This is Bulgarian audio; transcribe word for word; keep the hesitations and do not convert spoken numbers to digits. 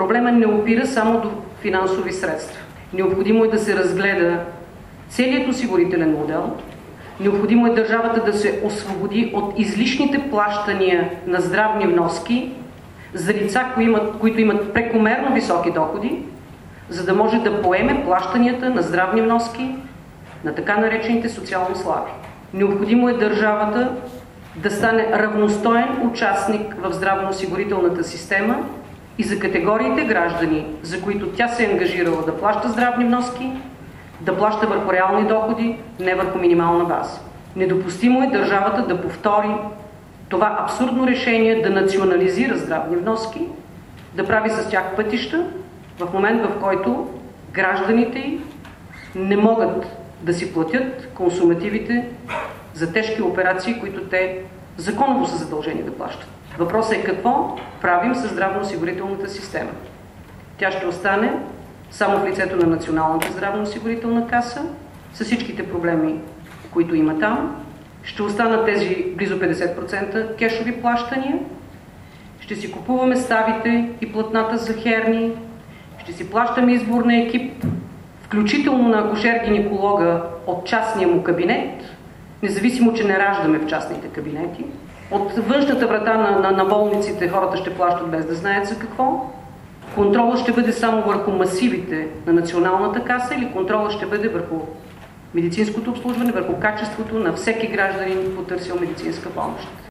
проблема не опира само до финансови средства. Необходимо е да се разгледа целият осигурителен модел. Необходимо е държавата да се освободи от излишните плащания на здравни вноски за лица, които имат прекомерно високи доходи, за да може да поеме плащанията на здравни вноски на така наречените социално слаби. Необходимо е държавата да стане равностоен участник в здравноосигурителната система и за категориите граждани, за които тя се е ангажирала да плаща здравни вноски, да плаща върху реални доходи, не върху минимална база. Недопустимо е държавата да повтори това абсурдно решение да национализира здравни вноски, да прави с тях пътища, в момент в който гражданите не могат да си платят консумативите за тежки операции, които те законово са задължени да плащат. Въпросът е какво правим с здравноосигурителната система. Тя ще остане само в лицето на Националната здравноосигурителна каса, с всичките проблеми, които има там. Ще останат тези близо петдесет процента кешови плащания. Ще си купуваме ставите и платната за херни. Ще си плащаме избор на екип, включително на акушер-гинеколога от частния му кабинет, независимо, че не раждаме в частните кабинети. От външната врата на, на, на болниците хората ще плащат без да знаят за какво. Контролът ще бъде само върху масивите на Националната каса или контролът ще бъде върху медицинското обслужване, върху качеството на всеки гражданин, потърсил медицинска помощ.